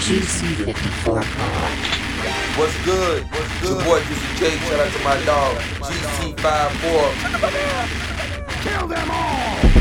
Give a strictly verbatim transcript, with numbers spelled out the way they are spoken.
G C fifty-four Pod. What's good? What's good? Your boy Juicy J. Shout out to my dog G C fifty-four. Kill them all!